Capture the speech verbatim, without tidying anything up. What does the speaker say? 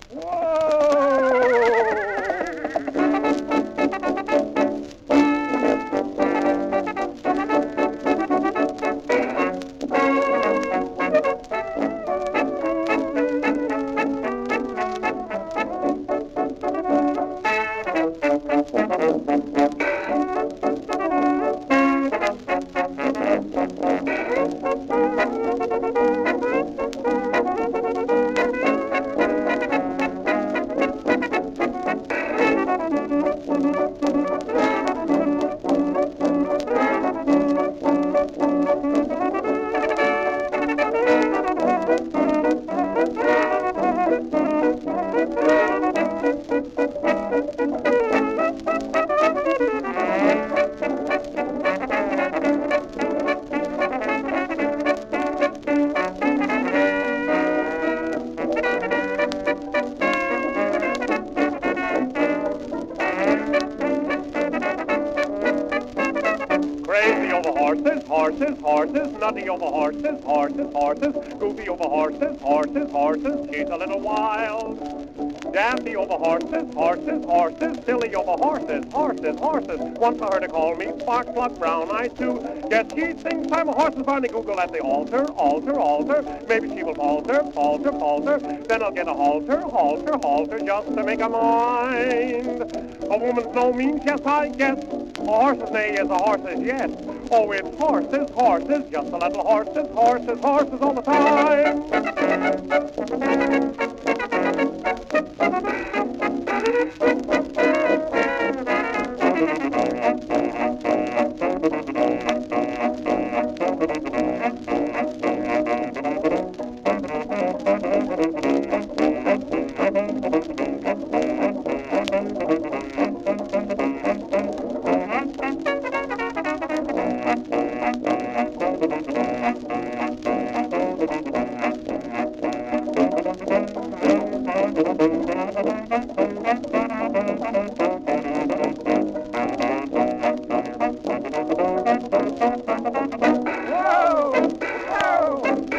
Crazy over horses, horses, horses, nutty over horses, horses, horses, goofy over horses, horses, horses, she's a little wild. Dandy over horses, horses, horses, silly over horses, horses, horses. Once I heard her call me Sparkplug Brown Eyes too. Guess she thinks I'm a horse's Barney Google at the altar, altar, altar. Maybe she will falter, falter, falter. Then I'll get a halter, halter, halter, just to make a mind. A woman's no means, yes, I guess. A horse's neigh is a horse's yes. Oh, it's horses, horses, just a little horses, horses, horses all the time. Whoa! Whoa!